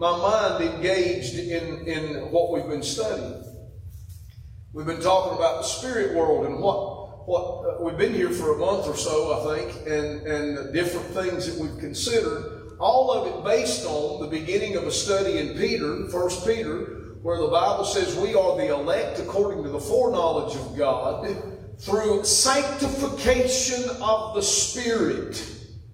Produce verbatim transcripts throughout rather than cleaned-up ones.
my mind engaged in, in what we've been studying. We've been talking about the spirit world and what, what uh, we've been here for a month or so, I think, and, and different things that we've considered. All of it based on the beginning of a study in Peter, First Peter, where the Bible says we are the elect according to the foreknowledge of God through sanctification of the Spirit.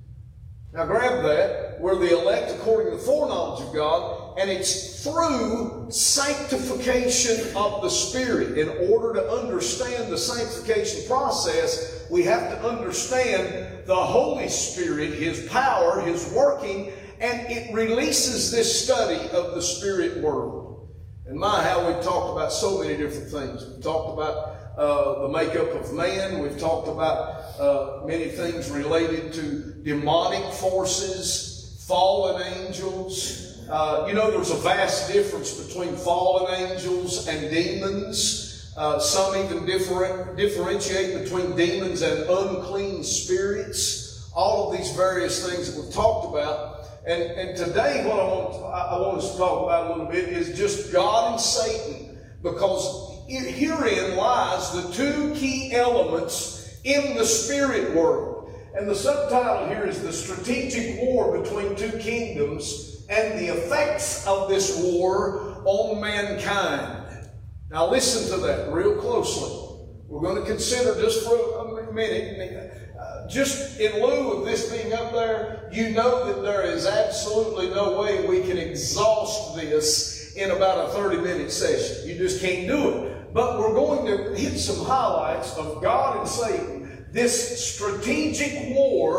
Now grab that. We're the elect according to the foreknowledge of God, and it's through sanctification of the Spirit. In order to understand the sanctification process, we have to understand the Holy Spirit, His power, His working, and it releases this study of the spirit world. And my, how we've talked about so many different things. We've talked about uh, the makeup of man. We've talked about uh, many things related to demonic forces, fallen angels. Uh, you know, there's a vast difference between fallen angels and demons. Uh, some even differ, differentiate between demons and unclean spirits. All of these various things that we've talked about. And, and today what I want, I want us to talk about a little bit is just God and Satan. Because herein lies the two key elements in the spirit world. And the subtitle here is The Strategic War Between Two Kingdoms and the Effects of this War on Mankind. Now listen to that real closely. We're going to consider just for a minute, uh, just in lieu of this being up there, you know that there is absolutely no way we can exhaust this in about a thirty minute session. You just can't do it. But we're going to hit some highlights of God and Satan, this strategic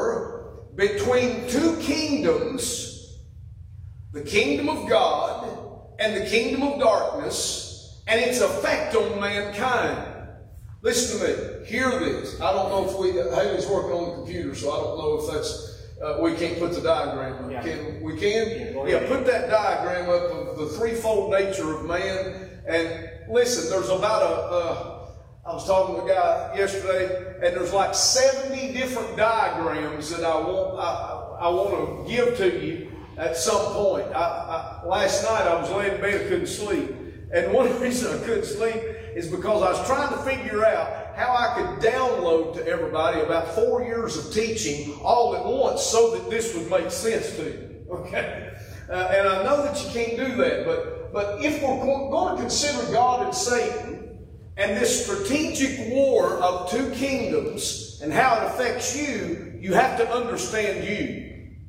war between two kingdoms, the kingdom of God and the kingdom of darkness, and its effect on mankind. Listen to me. Hear this. I don't know if we, Haley's working on the computer, so I don't know if that's, uh, we can't put the diagram up. Yeah. Can, we can? Yeah, yeah, put that diagram up of the threefold nature of man. And listen, there's about a, uh, I was talking to a guy yesterday, and there's like seventy different diagrams that I want, I, I want to give to you at some point. I, I, last night I was laying in bed, I couldn't sleep. And one reason I couldn't sleep is because I was trying to figure out how I could download to everybody about four years of teaching all at once so that this would make sense to you. Okay? Uh, and I know that you can't do that, but, but if we're going to consider God and Satan and this strategic war of two kingdoms and how it affects you, you have to understand you.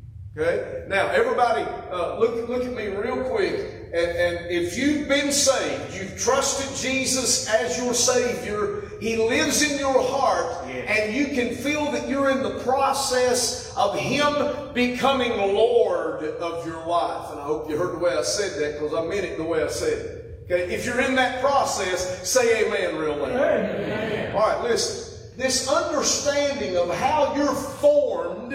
Okay? Now, everybody, uh, look, look at me real quick. And, and if you've been saved, you've trusted Jesus as your Savior, He lives in your heart, yeah. And you can feel that you're in the process of Him becoming Lord of your life. And I hope you heard the way I said that, because I meant it the way I said it. Okay? If you're in that process, say amen real loud. Amen. All right, listen. This understanding of how you're formed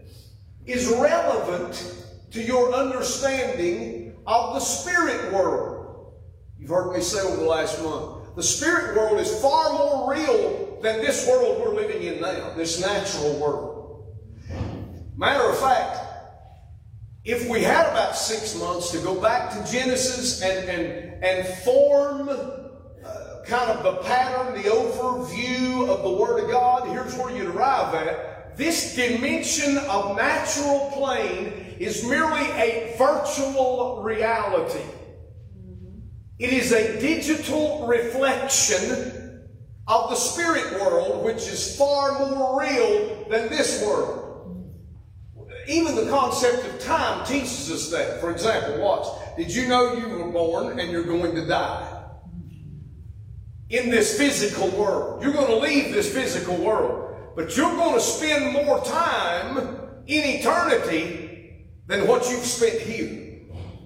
is relevant to your understanding of the spirit world. You've heard me say over the last month, the spirit world is far more real than this world we're living in now, this natural world. Matter of fact, if we had about six months to go back to Genesis and, and, and form uh, kind of the pattern, the overview of the Word of God, here's where you'd arrive at. This dimension of natural plane is merely a virtual reality. It is a digital reflection of the spirit world, which is far more real than this world. Even the concept of time teaches us that. For example, watch. Did you know you were born and you're going to die? In this physical world. You're going to leave this physical world. But you're going to spend more time in eternity than what you've spent here.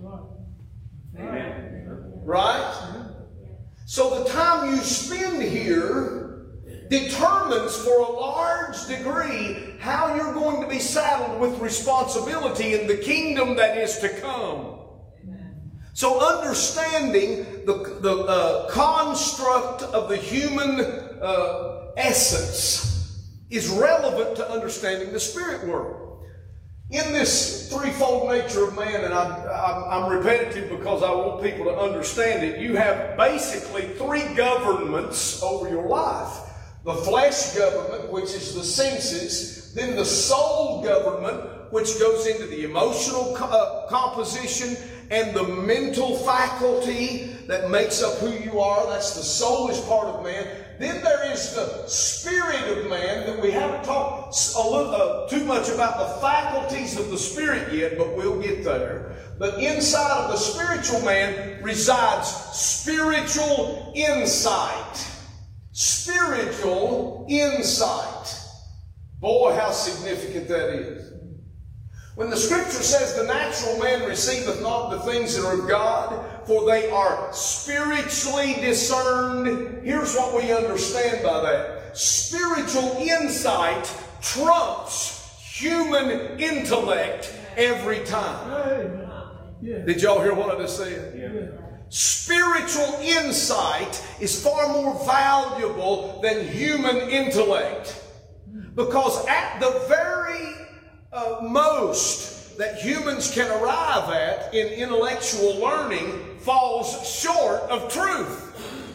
Amen. Right? So the time you spend here determines for a large degree how you're going to be saddled with responsibility in the kingdom that is to come. So understanding the, the uh, construct of the human uh, essence is relevant to understanding the spirit world. in this threefold nature of man, and I'm, I'm, I'm repetitive because I want people to understand it, you have basically three governments over your life. The flesh government, which is the senses, then the soul government, which goes into the emotional co- uh, composition and the mental faculty that makes up who you are. That's the soulish part of man. Then there is the spirit of man that we haven't talked a little, uh, too much about the faculties of the spirit yet, but we'll get there. But inside of the spiritual man resides spiritual insight. Spiritual insight. Boy, how significant that is. When the scripture says the natural man receiveth not the things that are of God, for they are spiritually discerned. Here's what we understand by that. Spiritual insight trumps human intellect every time. Did y'all hear what I just said? Yeah. Spiritual insight is far more valuable than human intellect. Because at the very uh, most that humans can arrive at in intellectual learning falls short of truth.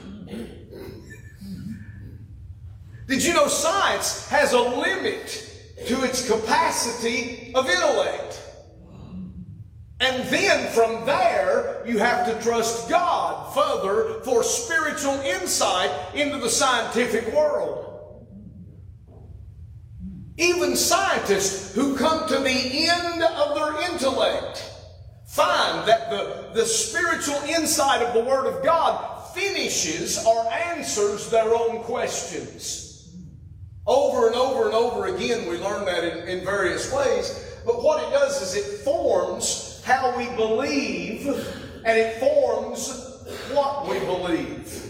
Did you know science has a limit to its capacity of intellect? And then from there, you have to trust God further for spiritual insight into the scientific world. Even scientists who come to the end of their intellect find that the, the spiritual insight of the Word of God finishes or answers their own questions. Over and over and over again, we learn that in, in various ways. But what it does is it forms how we believe, and it forms what we believe.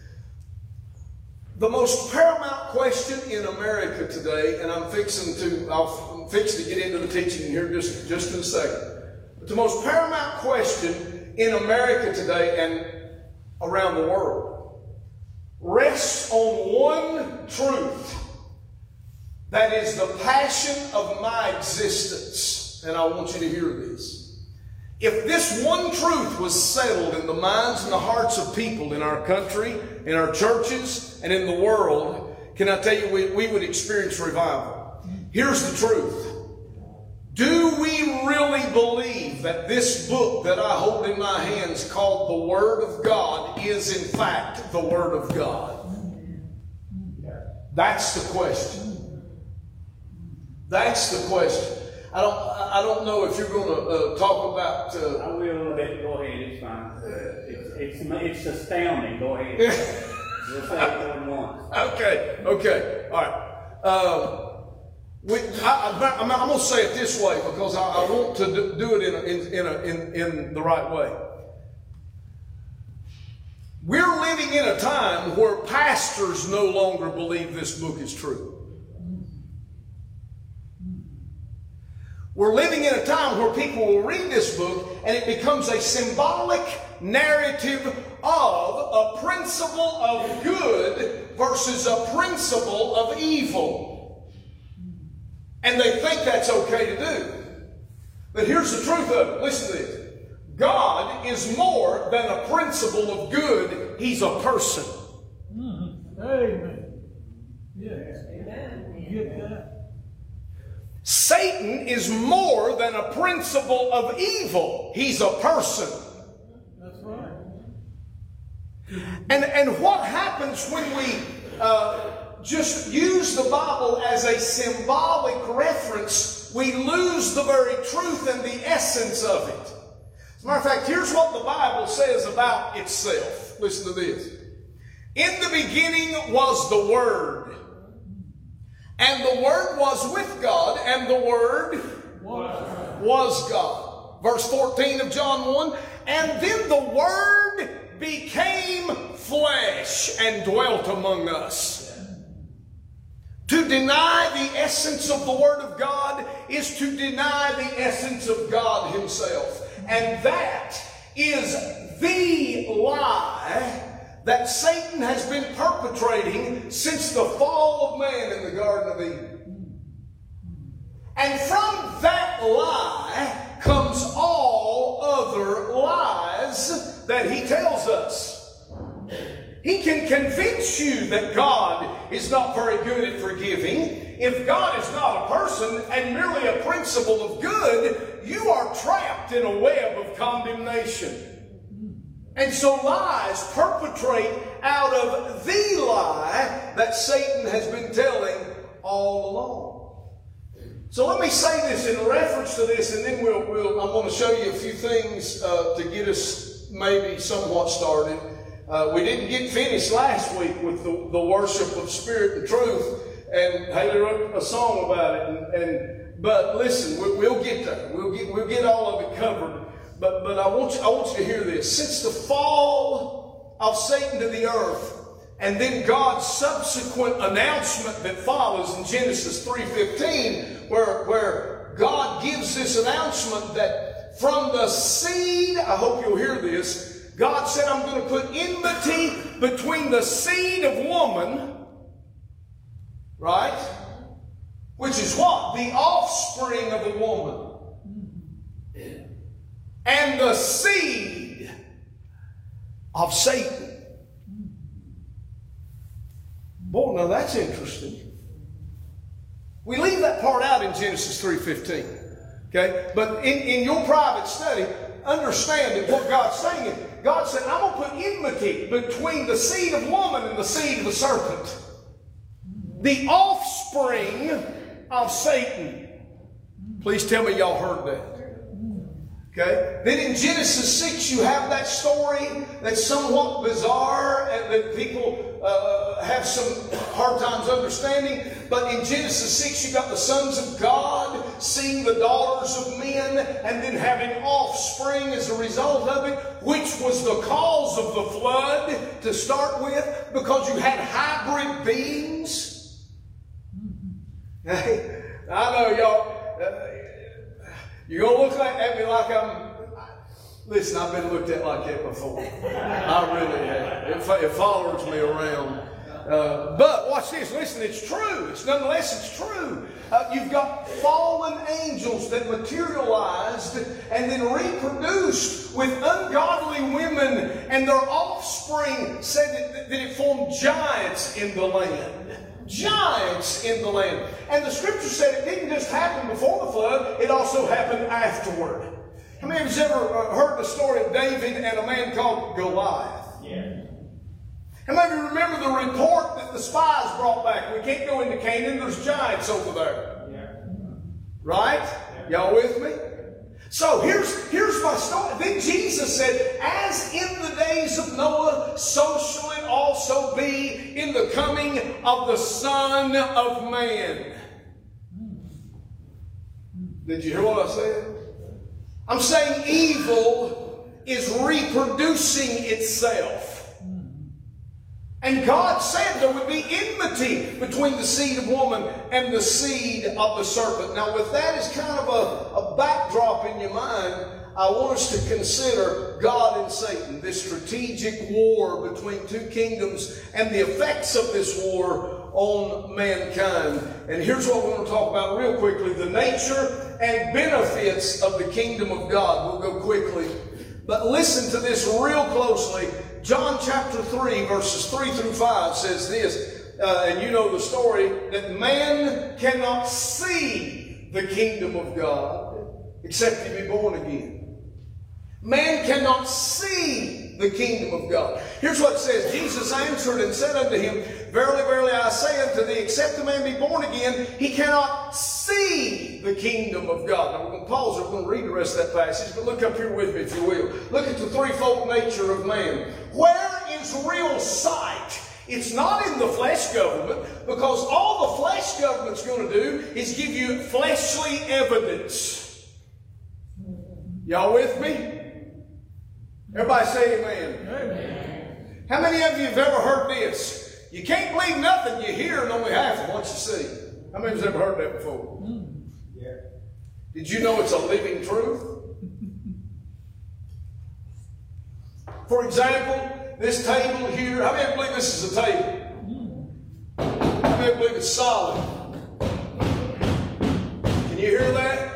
The most paramount question in America today, and I'm fixing to, I'm fixing to get into the teaching here just, just in a second. But the most paramount question in America today and around the world rests on one truth that is the passion of my existence. And I want you to hear this. If this one truth was settled in the minds and the hearts of people in our country, in our churches, and in the world, can I tell you, we, we would experience revival. Here's the truth. Do we really believe that this book that I hold in my hands called the Word of God is in fact the Word of God? That's the question. That's the question. I don't. I don't know if you're going to uh, talk about. Uh, I will. Let go ahead. It's fine. It's it's, it's astounding. Go ahead. We'll say it more than once. Okay. Okay. All right. Um, we, I, I, I'm, I'm going to say it this way because I, I want to do, do it in a, in in, a, in in the right way. We're living in a time where pastors no longer believe this book is true. We're living in a time where people will read this book and it becomes a symbolic narrative of a principle of good versus a principle of evil. And they think that's okay to do. But here's the truth of it. Listen to this. God is more than a principle of good. He's a person. Mm-hmm. Amen. Yes. Amen. You get that? Satan is more than a principle of evil. He's a person. That's right. And, and what happens when we uh, just use the Bible as a symbolic reference? We lose the very truth and the essence of it. As a matter of fact, here's what the Bible says about itself. Listen to this. In the beginning was the Word. And the Word was with God, and the Word was God. Verse fourteen of John one, and then the Word became flesh and dwelt among us. To deny the essence of the Word of God is to deny the essence of God Himself. And that is the lie that Satan has been perpetrating since the fall of man in the Garden of Eden. And from that lie comes all other lies that he tells us. He can convince you that God is not very good at forgiving. If God is not a person and merely a principle of good, you are trapped in a web of condemnation. And so lies perpetrate out of the lie that Satan has been telling all along. So let me say this in reference to this, and then we'll, we'll, I'm going to show you a few things uh, to get us maybe somewhat started. Uh, we didn't get finished last week with the, the worship of spirit and truth, and Haley wrote a song about it. And, and but listen, we, we'll get there. We'll get we'll get all of it covered. But but I want you I want you to hear this. Since the fall of Satan to the earth, and then God's subsequent announcement that follows in Genesis three fifteen, where where God gives this announcement that from the seed, I hope you'll hear this. God said, I'm going to put enmity between the seed of woman, right? Which is what? The offspring of a woman. And the seed of Satan. Boy, now that's interesting. We leave that part out in Genesis three fifteen. Okay? But in, in your private study, understand that what God's saying is, God said, I'm going to put enmity between the seed of woman and the seed of the serpent. The offspring of Satan. Please tell me y'all heard that. Okay? Then in Genesis six you have that story that's somewhat bizarre and that people uh, have some hard times understanding. But in Genesis six you got the sons of God seeing the daughters of men and then having offspring as a result of it, which was the cause of the flood to start with, because you had hybrid beings. Hey, I know y'all... Uh, You're going to look at me like I'm... Listen, I've been looked at like that before. I really have. It, it follows me around. Uh, but watch this. Listen, it's true. It's nonetheless, it's true. Uh, you've got fallen angels that materialized and then reproduced with ungodly women, and their offspring said that, that it formed giants in the land. Giants in the land. And the scripture said it didn't just happen before the flood, it also happened afterward. How many of you have ever heard the story of David and a man called Goliath? Yeah. How many of you remember the report that the spies brought back? We can't go into Canaan, there's giants over there. Yeah. Right? Yeah. Y'all with me? So here's, here's my story. Then Jesus said, as in the days of Noah, so shall it also be in the coming of the Son of Man. Did you hear what I said? I'm saying evil is reproducing itself. And God said there would be enmity between the seed of woman and the seed of the serpent. Now, with that as kind of a, a backdrop in your mind, I want us to consider God and Satan, this strategic war between two kingdoms and the effects of this war on mankind. And here's what we want to talk about real quickly: the nature and benefits of the kingdom of God. We'll go quickly, but listen to this real closely. John chapter three, verses three through five says this, uh, and you know the story, that man cannot see the kingdom of God except he be born again. Man cannot see the kingdom of God. Here's what it says. Jesus answered and said unto him, Verily, verily, I say unto thee, except a man be born again, he cannot see the kingdom of God. Now we're going to pause it. We're going to read the rest of that passage, but look up here with me if you will. Look at the threefold nature of man. Where is real sight? It's not in the flesh government, because all the flesh government's going to do is give you fleshly evidence. Y'all with me? Everybody say amen. Amen. How many of you have ever heard this? You can't believe nothing you hear and only half of what you see. How many of you have ever heard that before? Mm. Yeah. Did you know it's a living truth? For example, this table here, how many believe this is a table? How many believe it's solid? Can you hear that?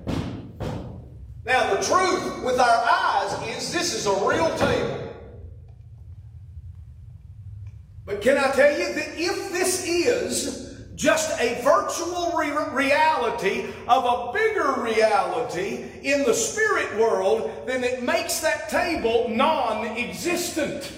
Now, the truth with our eyes is this is a real table. But can I tell you that if this is just a virtual re reality of a bigger reality in the spirit world, then it makes that table non-existent.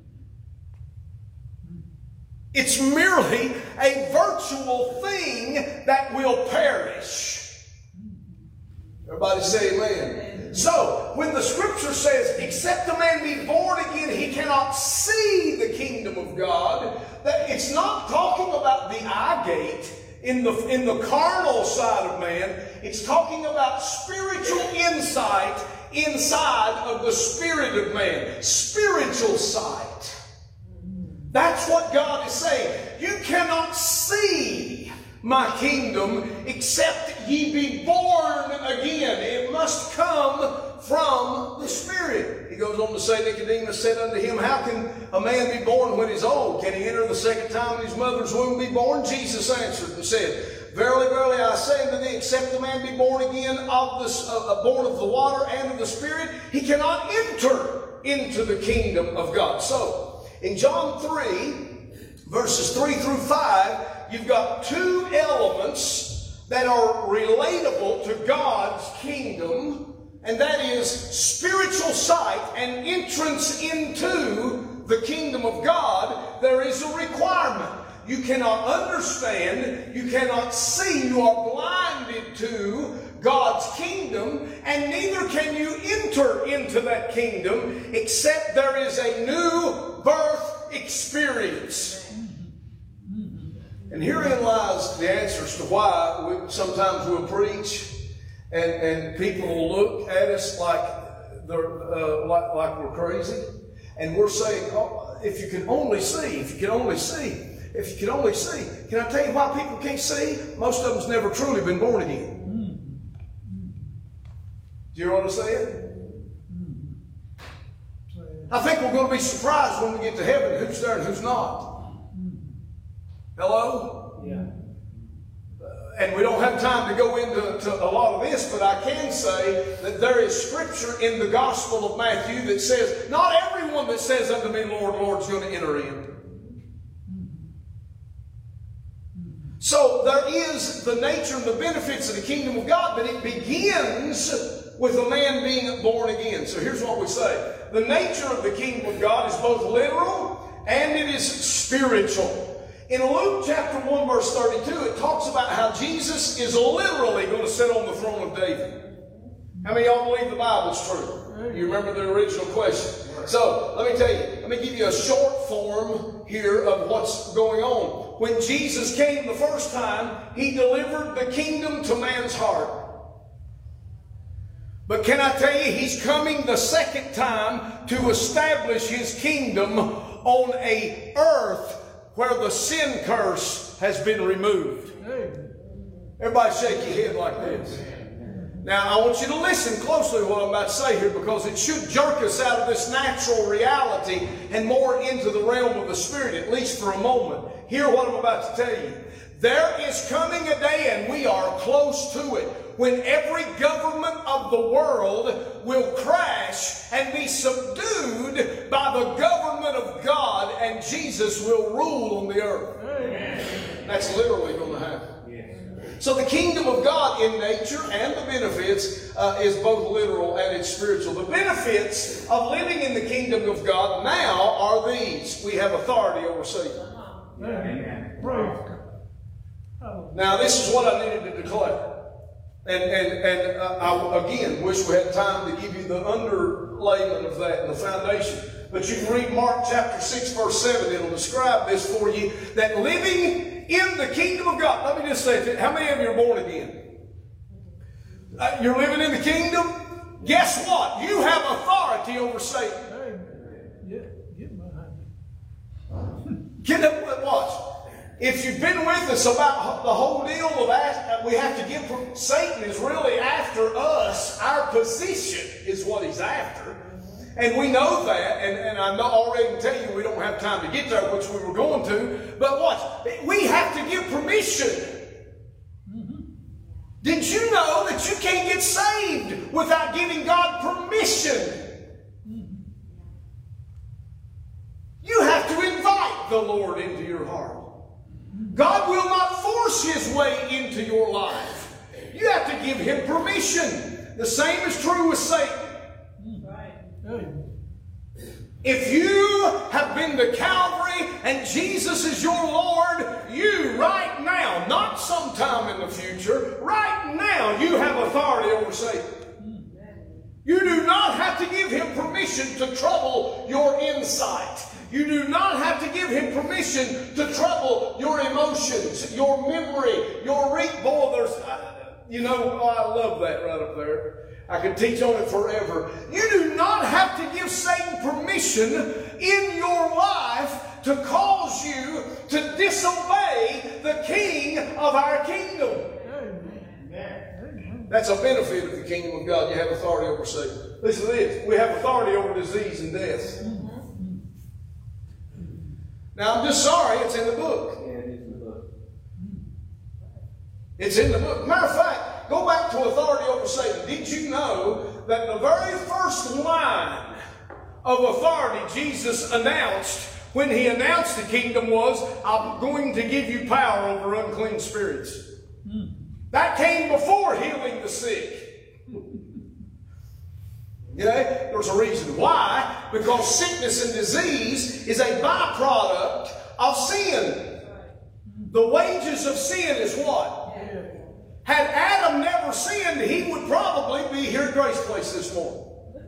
It's merely a virtual thing that will perish. Everybody say amen. So, when the scripture says, except a man be born again, he cannot see the kingdom of God, that it's not talking about the eye gate in the, in the carnal side of man. It's talking about spiritual insight inside of the spirit of man. Spiritual sight. That's what God is saying. You cannot see my kingdom except ye be born again. It must come from the Spirit. He goes on to say, Nicodemus said unto him, how can a man be born when he's old? Can he enter the second time in his mother's womb and be born? Jesus answered and said, verily, verily, I say unto thee, except a man be born again of the, uh, born of the water and of the Spirit, he cannot enter into the kingdom of God. So, in John three, verses three through five, you've got two elements that are relatable to God's kingdom, and that is spiritual sight and entrance into the kingdom of God. There is a requirement. You cannot understand, you cannot see, you are blinded to God's kingdom, and neither can you enter into that kingdom except there is a new birth experience. And herein lies the answers to why we, sometimes we'll preach and, and people will look at us like, they're, uh, like, like we're crazy. And we're saying, oh, if you can only see, if you can only see, if you can only see. Can I tell you why people can't see? Most of them's never truly been born again. Do you know what I'm saying? I think we're going to be surprised when we get to heaven who's there and who's not. Hello? Yeah. Uh, and we don't have time to go into to a lot of this, but I can say that there is scripture in the Gospel of Matthew that says, not everyone that says unto me, Lord, Lord, is going to enter in. So there is the nature and the benefits of the kingdom of God, but it begins with a man being born again. So here's what we say. The nature of the kingdom of God is both literal and it is spiritual. In Luke chapter one verse thirty-two, it talks about how Jesus is literally going to sit on the throne of David. How many of y'all believe the Bible's true? You remember the original question. So let me tell you, let me give you a short form here of what's going on. When Jesus came the first time, he delivered the kingdom to man's heart. But can I tell you, he's coming the second time to establish his kingdom on a earth where the sin curse has been removed. Everybody shake your head like this. Now, I want you to listen closely to what I'm about to say here, because it should jerk us out of this natural reality and more into the realm of the Spirit, at least for a moment. Hear what I'm about to tell you. There is coming a day, and we are close to it, when every government of the world will crash and be subdued by the government of God, and Jesus will rule on the earth. Amen. That's literally going to happen. So the kingdom of God in nature and the benefits uh, is both literal and it's spiritual. The benefits of living in the kingdom of God now are these. We have authority over Satan. Amen. Now this is what I needed to declare. And, and, and uh, I again wish we had time to give you the underlayment of that and the foundation. But you can read Mark chapter six verse seven. It'll describe this for you. That living in the kingdom of God. Let me just say it. How many of you are born again? Uh, you're living in the kingdom? Guess what? You have authority over Satan. Yeah, get behind me. Get up, watch. If you've been with us about the whole deal of that, we have to give, Satan is really after us. Our position is what he's after. And we know that, and, and I know already can tell you we don't have time to get there, which we were going to. But watch, we have to give permission. Mm-hmm. Did you know that you can't get saved without giving God permission? You have to invite the Lord into your heart. God will not force His way into your life. You have to give Him permission. The same is true with Satan. If you have been to Calvary and Jesus is your Lord, you right now, not sometime in the future, right now you have authority over Satan. You do not have to give him permission to trouble your insight. You do not have to give him permission to trouble your emotions, your memory, your re- boy, there's, you know, oh, I love that right up there. I could teach on it forever. You do not have to give Satan permission in your life to cause you to disobey the King of our kingdom. That's a benefit of the kingdom of God. You have authority over Satan. Listen to this. We have authority over disease and death. Now, I'm just sorry it's in the book. Yeah, it is in the book. It's in the book. Matter of fact, go back to authority over Satan. Did you know that the very first line of authority Jesus announced when He announced the kingdom was, I'm going to give you power over unclean spirits. That came before healing the sick. Okay? There's a reason why. Because sickness and disease is a byproduct of sin. The wages of sin is what? Had Adam never sinned, he would probably be here at Grace Place this morning.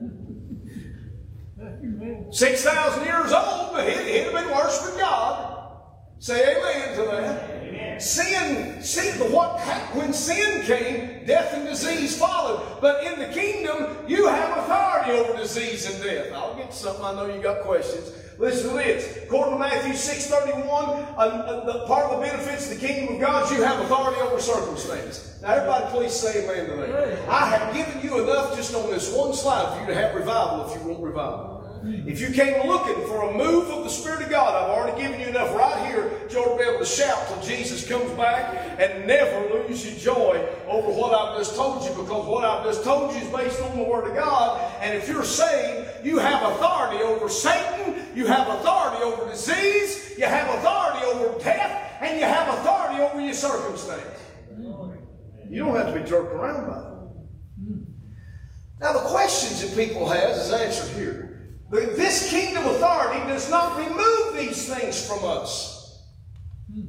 six thousand years old, but he'd, he'd have been worshiping God. Say amen to that. Amen. Sin, sin, what, when sin came, death and disease followed. But in the kingdom, you have authority over disease and death. I'll get to something. I know you got questions. Listen to this. According to Matthew six thirty-one, uh, uh, the, part of the benefits of the kingdom of God is you have authority over circumstance. Now, everybody please say amen to that. I have given you enough just on this one slide for you to have revival if you want revival. If you came looking for a move of the Spirit of God, I've already given you enough right here that you ought to be able to shout till Jesus comes back and never lose your joy over what I've just told you, because what I've just told you is based on the Word of God. And if you're saved, you have authority over Satan, you have authority over disease, you have authority over death, and you have authority over your circumstance. You don't have to be jerked around by it. Now the questions that people have is answered here. This kingdom authority does not remove these things from us. Do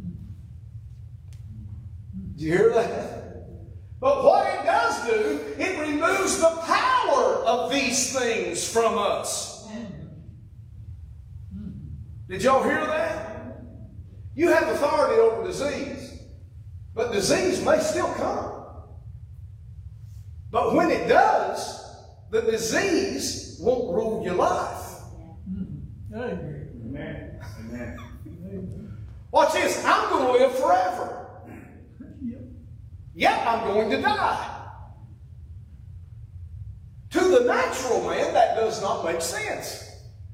you hear that? But what it does do, it removes the power of these things from us. Did y'all hear that? You have authority over disease, but disease may still come. But when it does, the disease won't rule your life. Amen. Amen. Watch this. I'm going to live forever. Yet I'm going to die. To the natural man, that does not make sense.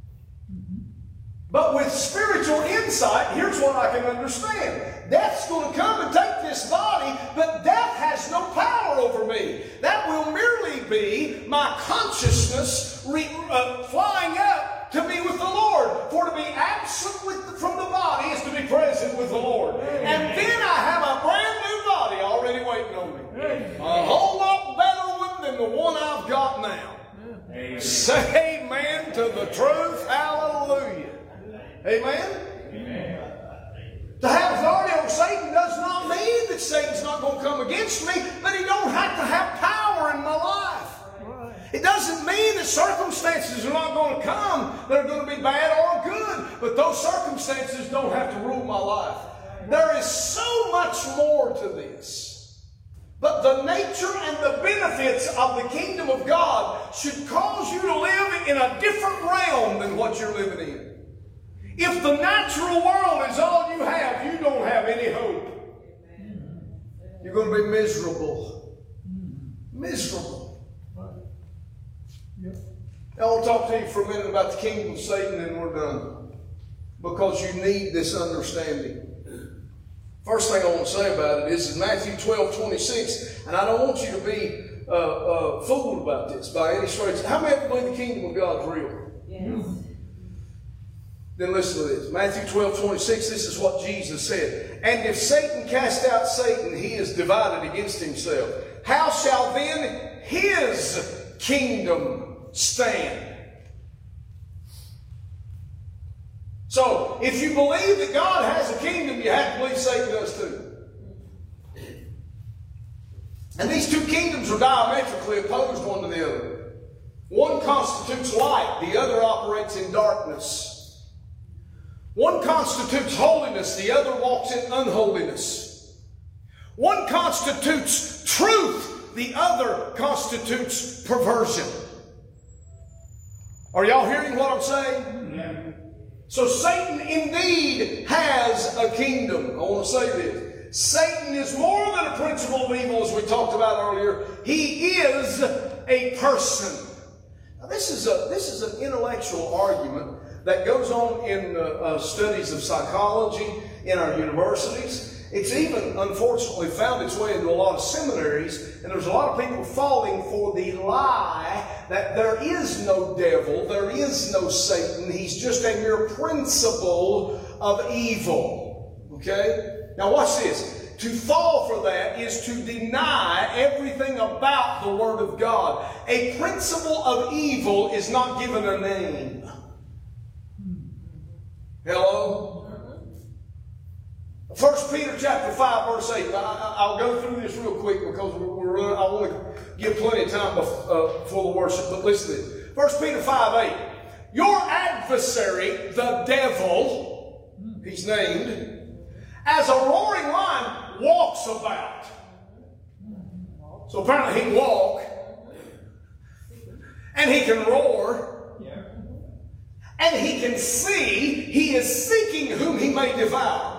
But with spiritual insight, here's what I can understand. Death's going to come and take this body, but death has no power over me. That will merely be my consciousness re, uh, flying up to be with the Lord. For to be absent with the, from the body is to be present with the Lord. And then I have a brand new body already waiting on me. A whole lot better one than the one I've got now. Amen. Say amen to the truth. Hallelujah. Amen? Amen. To have authority over Satan does not mean that Satan's not going to come against me, but he don't have to have power in my life. Right. It doesn't mean that circumstances are not going to come that are going to be bad or good, but those circumstances don't have to rule my life. There is so much more to this. But the nature and the benefits of the kingdom of God should cause you to live in a different realm than what you're living in. If the natural world is all you have, you don't have any hope. You're going to be miserable. Miserable. I want to talk to you for a minute about the kingdom of Satan and we're done. Because you need this understanding. First thing I want to say about it is in Matthew twelve twenty-six, and I don't want you to be uh, uh, fooled about this by any stretch. How many believe the kingdom of God is real? Yes. Then listen to this. Matthew twelve twenty-six, this is what Jesus said. And if Satan cast out Satan, he is divided against himself. How shall then his kingdom stand? So, if you believe that God has a kingdom, you have to believe Satan does too. And these two kingdoms are diametrically opposed one to the other. One constitutes light, the other operates in darkness. One constitutes holiness, the other walks in unholiness. One constitutes truth, the other constitutes perversion. Are y'all hearing what I'm saying? Yeah. So Satan indeed has a kingdom. I want to say this. Satan is more than a principle of evil, as we talked about earlier. He is a person. Now this is a this is an intellectual argument that goes on in uh, uh, studies of psychology in our universities. It's even, unfortunately, found its way into a lot of seminaries, and there's a lot of people falling for the lie that there is no devil, there is no Satan, he's just a mere principle of evil. Okay? Now watch this. To fall for that is to deny everything about the Word of God. A principle of evil is not given a name. Hello? First Peter chapter five, verse eight. I, I'll go through this real quick because we're, we're, I want to give plenty of time before, uh, for the worship. But listen to this. First Peter five eight. Your adversary, the devil, he's named, as a roaring lion, walks about. So apparently he can walk, and he can roar, and he can see. He is seeking whom he may devour.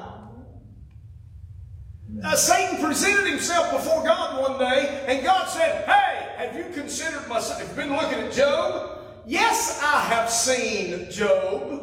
Uh, Satan presented himself before God one day, and God said, hey, have you considered my son? Have you been looking at Job? Yes, I have seen Job.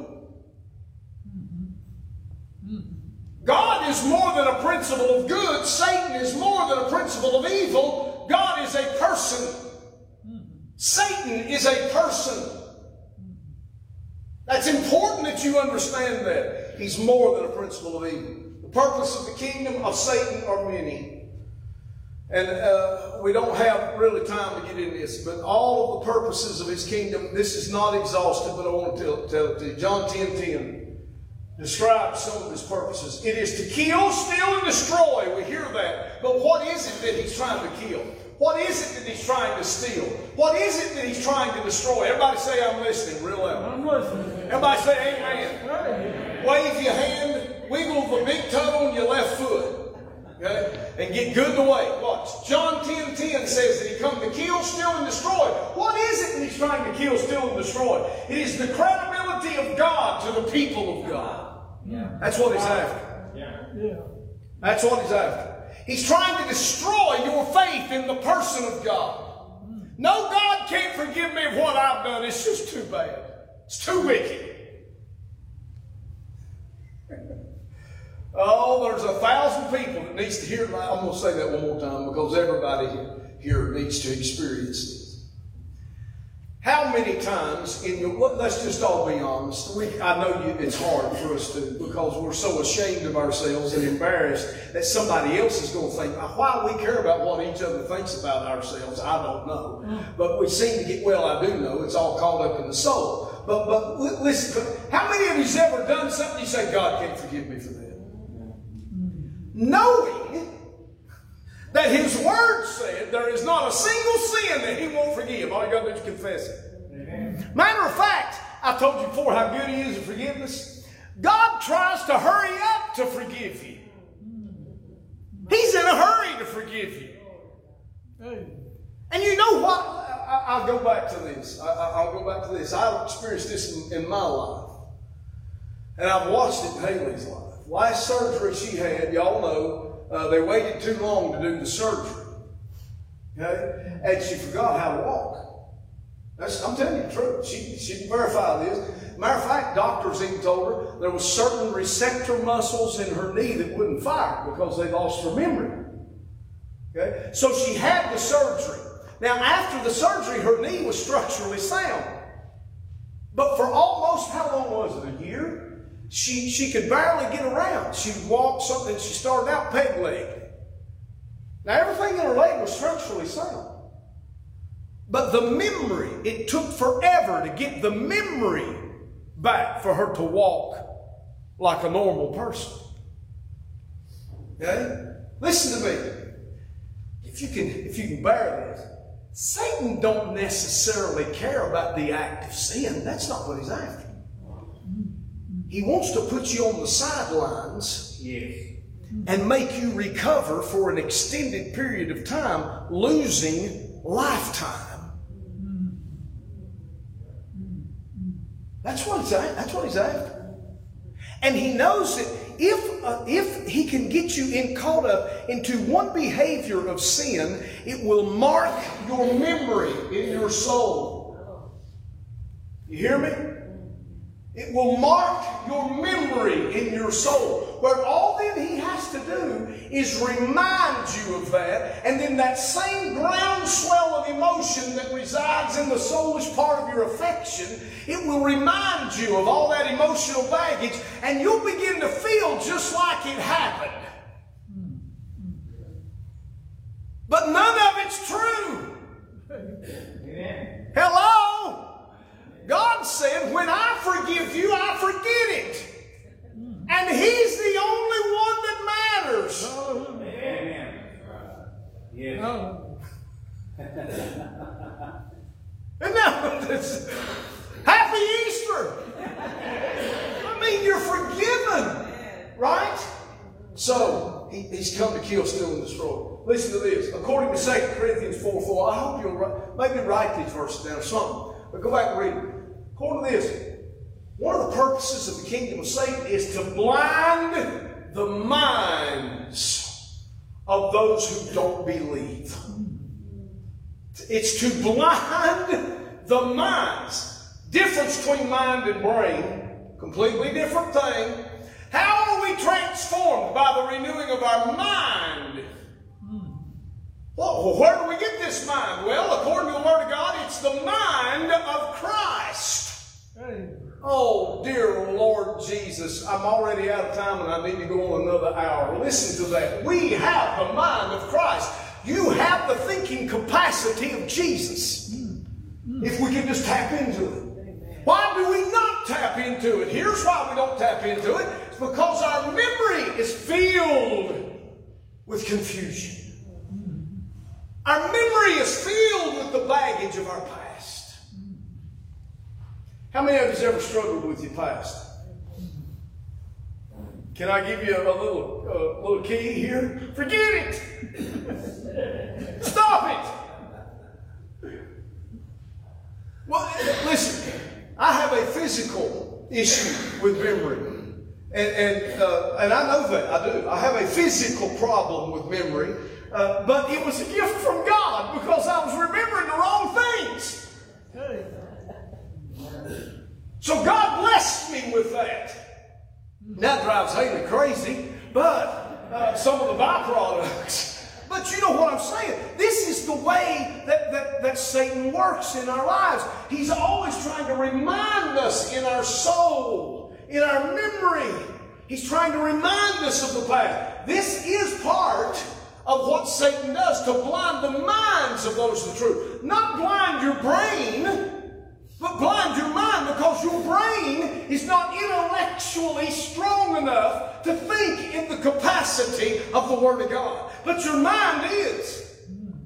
God is more than a principle of good. Satan is more than a principle of evil. God is a person. Satan is a person. That's important that you understand that. He's more than a principle of evil. The purpose of the kingdom of Satan are many. And uh, we don't have really time to get into this, but all of the purposes of his kingdom, this is not exhaustive, but I want to tell, tell it to you. John ten ten describes some of his purposes. It is to kill, steal, and destroy. We hear that. But what is it that he's trying to kill? What is it that he's trying to steal? What is it that he's trying to destroy? Everybody say, I'm listening real loud. I'm listening. Everybody say amen. Hey. Wave your hand, wiggle the big toe on your left foot. Okay? And get good to way. Watch. John ten ten says that he come to kill, steal, and destroy. What is it that he's trying to kill, steal, and destroy? It is the credibility of God to the people of God. Yeah. That's what he's after. Yeah. Yeah. That's what he's after. He's trying to destroy your faith in the person of God. No, God can't forgive me of what I've done. It's just too bad. It's too wicked. Oh, there's a thousand people that needs to hear it. I'm going to say that one more time because everybody here needs to experience this. How many times in your, let's just all be honest. We, I know you, it's hard for us to because we're so ashamed of ourselves and embarrassed that somebody else is going to think, why we care about what each other thinks about ourselves, I don't know. But we seem to get, well, I do know, it's all caught up in the soul. But, but listen, how many of you's ever done something you say, God can't forgive me for that? Knowing that his word said there is not a single sin that he won't forgive. All you got to do is confess it. Amen. Matter of fact, I told you before how good he is at forgiveness. God tries to hurry up to forgive you. He's in a hurry to forgive you. Hey. And you know what? I, I'll go back to this. I, I'll go back to this. I've experienced this in, in my life. And I've watched it in Haley's life. Last surgery she had, y'all know, uh, they waited too long to do the surgery. Okay? And she forgot how to walk. That's, I'm telling you the truth. She, she can verify this. Matter of fact, doctors even told her there was certain receptor muscles in her knee that wouldn't fire because they lost her memory. Okay? So she had the surgery. Now, after the surgery, her knee was structurally sound. But for almost, how long was it? A year? She, she could barely get around. She'd walk something. She started out peg leg. Now, everything in her leg was structurally sound. But the memory, it took forever to get the memory back for her to walk like a normal person. Okay? Listen to me. If you can, if you can bear this, Satan don't necessarily care about the act of sin. That's not what he's after. He wants to put you on the sidelines, Yes. and make you recover for an extended period of time, losing lifetime. That's what he's after. That's what he's after. And he knows that if uh, if he can get you in caught up into one behavior of sin, it will mark your memory in your soul. You hear me? It will mark your memory in your soul. Where all then he has to do is remind you of that. And then that same groundswell of emotion that resides in the soulish part of your affection, it will remind you of all that emotional baggage. And you'll begin to feel just like it happened. But none of it's true. Amen. Hello? God said, when I forgive you, I forget it. And He's the only one that matters. Amen. Yes. Oh. And now, this, Happy Easter. I mean, you're forgiven. Right? So, he, He's come to kill, steal, and destroy. Listen to this. According to Second Corinthians four four, I hope you'll maybe write these verses down or something. But go back and read it. According to this, one of the purposes of the kingdom of Satan is to blind the minds of those who don't believe. It's to blind the minds. Difference between mind and brain, completely different thing. How are we transformed? By the renewing of our mind. Well, where do we get this mind? Well, according to the Word of God, it's the mind of Christ. Hey. Oh, dear Lord Jesus, I'm already out of time and I need to go on another hour. Listen to that. We have the mind of Christ. You have the thinking capacity of Jesus. If we can just tap into it. Why do we not tap into it? Here's why we don't tap into it. It's because our memory is filled with confusion. Our memory is filled with the baggage of our past. How many of you have ever struggled with your past? Can I give you a little, uh, little key here? Forget it. Stop it. Well, listen, I have a physical issue with memory. And, and, uh, and I know that, I do. I have a physical problem with memory. Uh, but it was a gift from God because I was remembering the wrong things. Hey. So God blessed me with that. That drives Haley crazy, but uh, some of the byproducts. But you know what I'm saying? This is the way that, that, that Satan works in our lives. He's always trying to remind us in our soul, in our memory. He's trying to remind us of the past. This is part of what Satan does, to blind the minds of those of the truth. Not blind your brain, but blind your mind, because your brain is not intellectually strong enough to think in the capacity of the Word of God. But your mind is.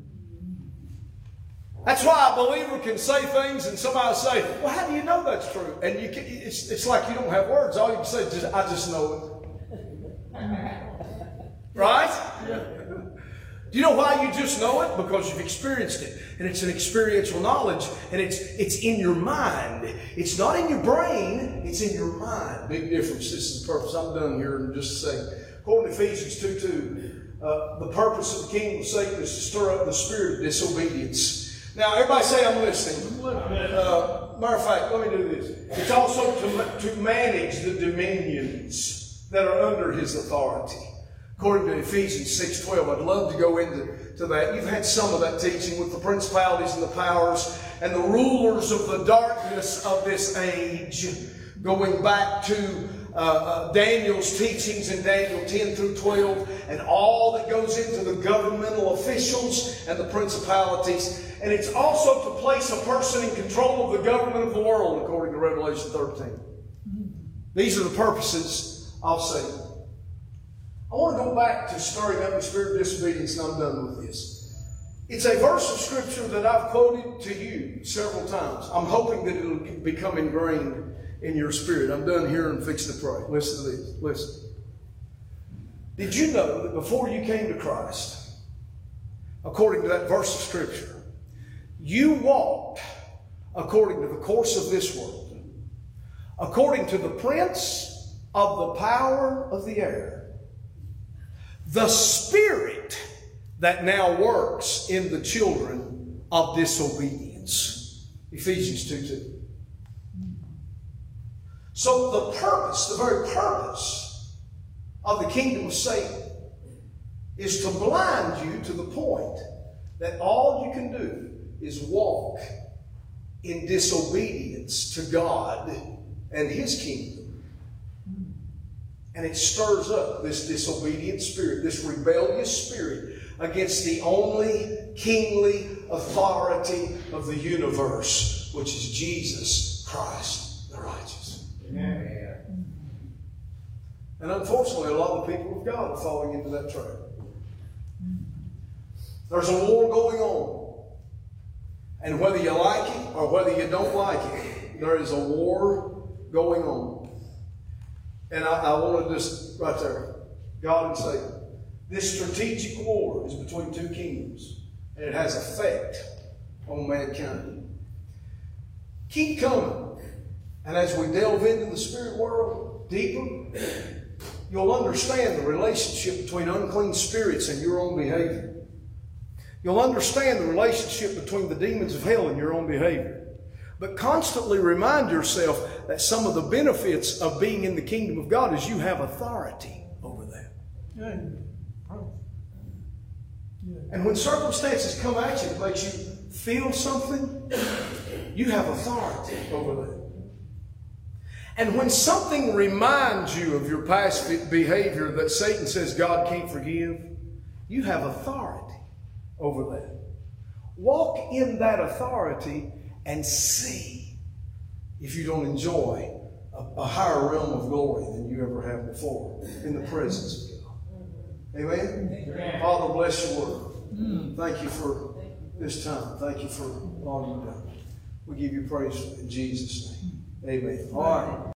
That's why a believer can say things and somebody say, well, how do you know that's true? And you can, it's, it's like you don't have words. All you can say is, just, I just know it. Right? Yeah. Do you know why you just know it? Because you've experienced it. And it's an experiential knowledge. And it's it's in your mind. It's not in your brain. It's in your mind. Big difference. This is the purpose. I'm done here in just a second. According to Ephesians two two, uh, the purpose of the kingdom of Satan is to stir up the spirit of disobedience. Now, everybody say I'm listening. Uh, matter of fact, let me do this. It's also to, to manage the dominions that are under his authority. According to Ephesians six twelve, I'd love to go into to that. You've had some of that teaching with the principalities and the powers and the rulers of the darkness of this age, going back to uh, uh, Daniel's teachings in Daniel ten through twelve, and all that goes into the governmental officials and the principalities. And it's also to place a person in control of the government of the world, according to Revelation thirteen. These are the purposes of Satan. I want to go back to stirring up the spirit of disobedience, and I'm done with this. It's a verse of Scripture that I've quoted to you several times. I'm hoping that it'll become ingrained in your spirit. I'm done here and fixing to pray. Listen to this. Listen. Did you know that before you came to Christ, according to that verse of Scripture, you walked according to the course of this world, according to the prince of the power of the air, the spirit that now works in the children of disobedience. Ephesians two two. So the purpose, the very purpose of the kingdom of Satan is to blind you to the point that all you can do is walk in disobedience to God and His kingdom. And it stirs up this disobedient spirit, this rebellious spirit against the only kingly authority of the universe, which is Jesus Christ the righteous. Amen. And unfortunately, a lot of the people of God are falling into that trap. There's a war going on. And whether you like it or whether you don't like it, there is a war going on. And I, I want to just, right there, God and Satan. This strategic war is between two kingdoms. And it has effect on mankind. Keep coming. And as we delve into the spirit world deeper, you'll understand the relationship between unclean spirits and your own behavior. You'll understand the relationship between the demons of hell and your own behavior. But constantly remind yourself that some of the benefits of being in the kingdom of God is you have authority over that. Yeah. And when circumstances come at you that makes you feel something, you have authority over that. And when something reminds you of your past behavior that Satan says God can't forgive, you have authority over that. Walk in that authority and see if you don't enjoy a, a higher realm of glory than you ever have before in the presence of God. Amen? Amen. Father, bless your word. Mm. Thank you for this time. Thank you for all you've done. We give you praise in Jesus' name. Amen. All right.